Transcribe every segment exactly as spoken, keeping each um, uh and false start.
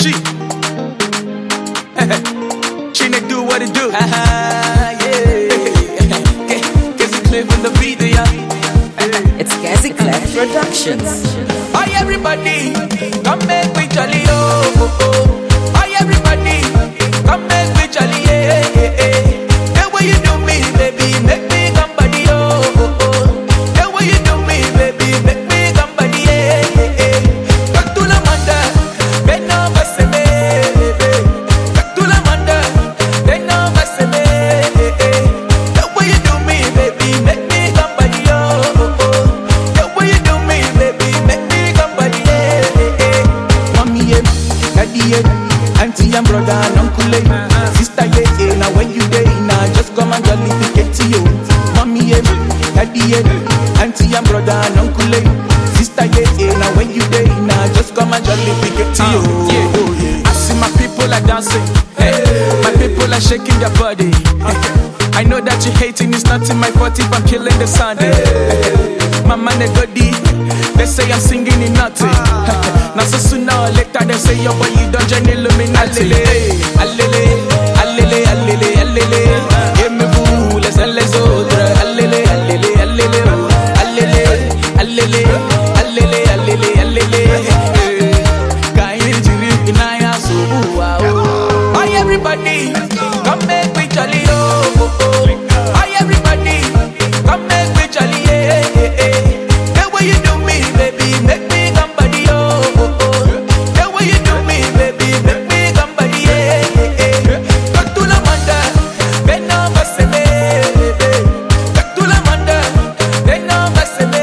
G. She make do what it do. yeah. Cassie Cliff in the video, yeah. It's Cassie Cliff Productions. Hi everybody, come make we jolly oh oh oh. Hi everybody, come make we jolly yeah yeah yeah. The way you do me, baby, make me come body oh oh oh. The way you do me, baby, make me come body yeah yeah yeah. Back to la manda, ben no basse me, back to la manda, ben no basse me. The way you do me, baby, make me come body oh oh oh. The way you do me, baby, make me come body yeah yeah yeah. Mommy yeah, daddy yeah, auntie and brother and uncle yeah, sister yeah yeah. Now when you day now, just come and jolly to get to you. Mommy yeah, daddy yeah, auntie and brother and uncle yeah, sister yeah yeah. Now when you day now, just come and jolly to get to you. Uh, yeah. Oh, yeah. I see my people are dancing, hey. My people are shaking their body. I know that you hating, it's not in my fault if I'm killing the Sunday. My man they go deep, they say I'm singing in nothing. Now so sooner or later they say yo boy you don't join Illuminati. Alele, alele, alele, alele. Et me vous les uns les autres. Alele, alele, alele, alele, alele, alele, alele, alele. Kaini jiri inaya subu wow. Hi everybody, come make we jolly oh oh oh. Hi everybody, come make we jolly yeah yeah yeah. The way you do me, baby, make me come body oh oh oh. The way you do me, baby, make me come body yeah yeah yeah. Back to la manda, ben no basse me. Back to la manda, ben no basse me.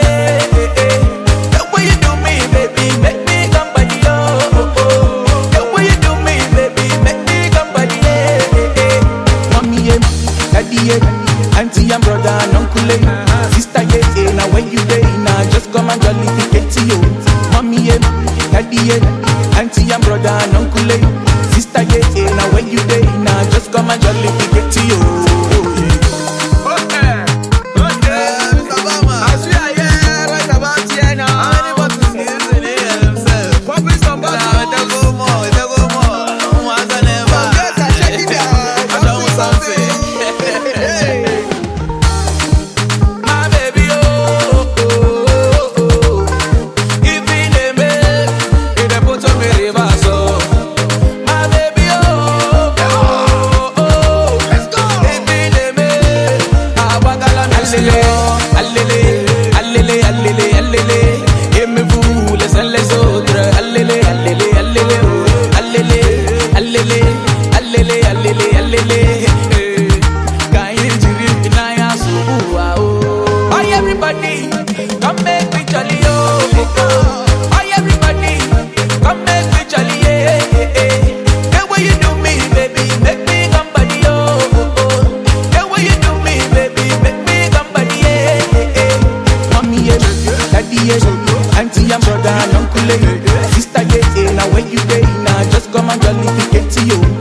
The way you do me, baby, make me come body oh oh oh. The way you do me, baby, make me come body yeah yeah yeah. Mommy yeah, daddy yeah, auntie and brother and uncle yeah, sister yeah yeah. Now when you day now, just come and jolly to get to you. Mommy yeah, daddy yeah, auntie and brother and uncle yeah, sister yeah yeah. Now when you day now, just come and jolly to get to you. Oh, yeah. Allele, allele, allele, allele. Aimez-vous les uns les autres. Allele, allele, allele, allele, allele, allele, allele, allele. Kaini jiri inaya subu wow. Hi everybody, come make we jolly oh oh oh. Hi everybody, come make we jolly yeah yeah yeah. The way you do me, baby, make me come body oh oh oh. The way you do me, baby, make me come body yeah yeah yeah. Mommy yeah, daddy yeah, auntie and brother and uncle yeah, sister yeah yeah. Now when you day now, just come and jolly to get to you.